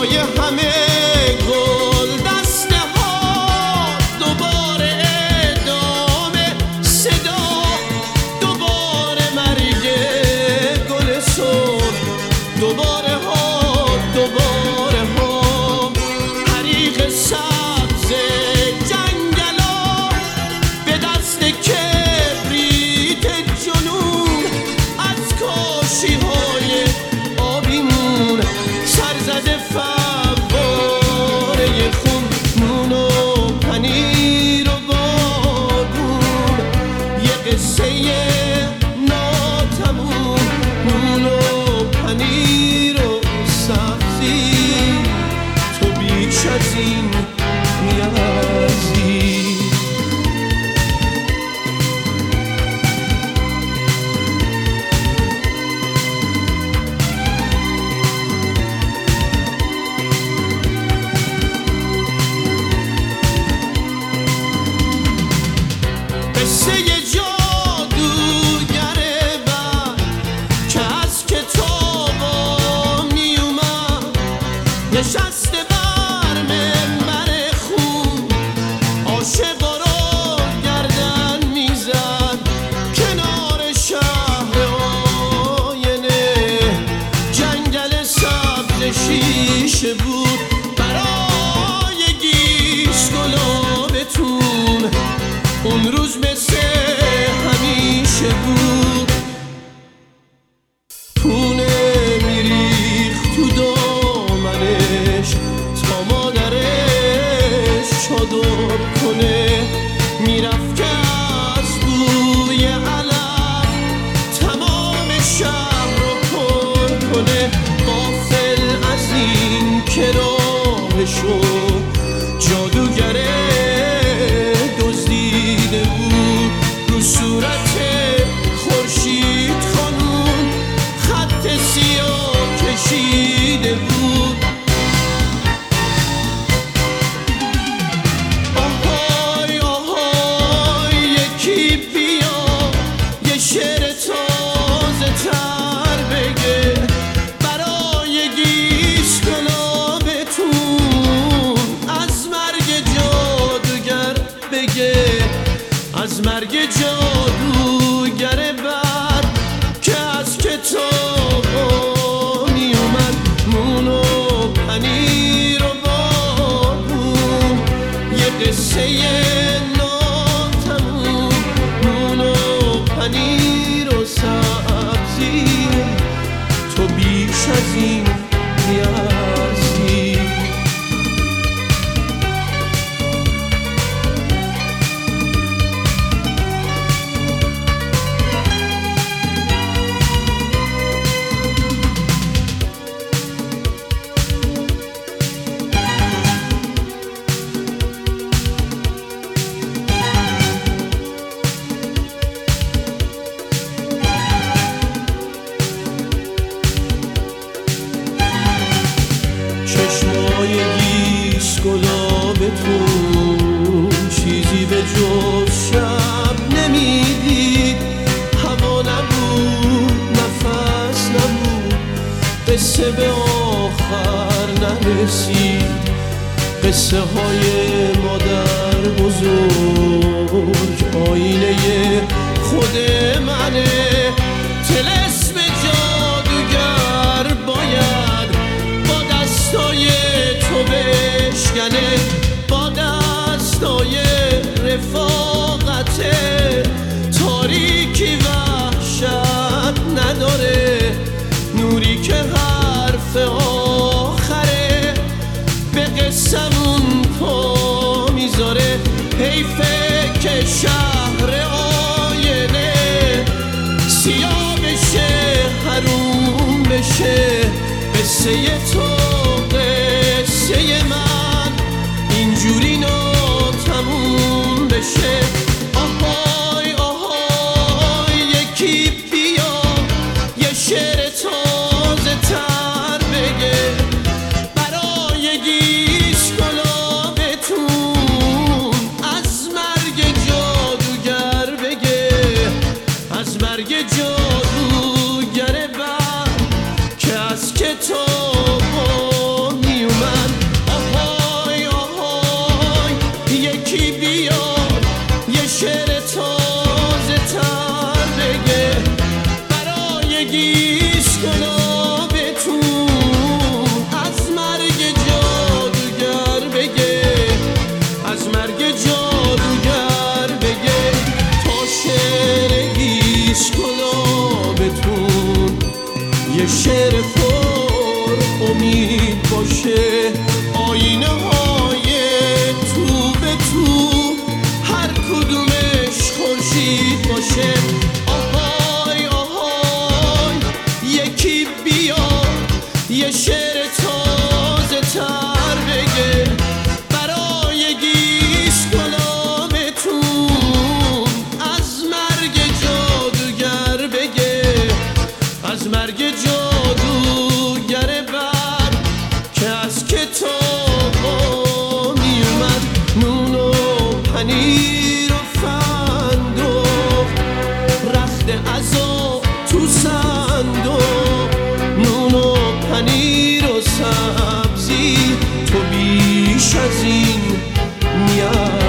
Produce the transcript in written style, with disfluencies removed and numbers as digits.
صدای همه گل دسته ها، دوباره ادامه صدا، دوباره مرگ گل سرخ، دوباره ها دوباره ها، حریق سبز جنگلا به دست کبریت جنون، از کاشی های آبیمون سرزده فواره خون، نون و پنیر و بارون، یه قصه ناتموم، نون و پنیر و سبزی، تو بیش از این نیازی. قصه جادوگره بر که از کتابا می اومد، نشسته بر منبر خون، عاشقا رو گردن میزد کنار شهر آینه، جنگل سبز شیشه بود برای گیس گلابتون، اون روز مثل همیشه بود، پونه میریخت تو دامنش تا مادرش چادر کنه، میرفت که از بوی علف تمام شهر رو پر کنه، غافل از این که راهشو جادوگره دزدیده بود، رو صورت خورشید خانون خط سیاه کشیده بود. آهای آهای یکی بیا یه شعر تازه تر بگه برای گیس گلابتون، از مرگ جادوگر بگه، از مرگ جادوگر بر که از کتابا می اومد، نون و پنیر و بارون، یه قصه ناتموم، نون و پنیر و سبزی، تو بیش از این نیازی. چشمای گیس گلابتون چیزی به جز شب نمیدید، هوا نبود نفس نبود، قصه به آخر نرسید، قصه های مادر بزرگ آینه خود منه، طلسم جادوگر باید با دستای تو بشکنه، با دستای رفاقت، تاریکی وحشت نداره، نوری که حرف آخره به قسمون پا میذاره، حیفه که شهر آینه سیاه بشه حروم بشه، قصه تو قصه من اینجوری ناتموم بشه. آهای آهای یکی بیا یه شعر تازه تر بگه برای گیس گلابتون، از مرگ جادوگر بگه، از مرگ جادوگر بر که از کتاب امید باشه، آینه های تو به تو هر کدومش خورشید باشه. آهای آهای یکی بیا یه شعر تازه تر بگه برای گیش گلابتون، از مرگ جادوگر بگه، از مرگ جادوگر بر که از کتابا می اومد. نون و پنیر و فندق رخت عزا تو صندوق، نون و پنیر و سبزی تو بیش از این نیاز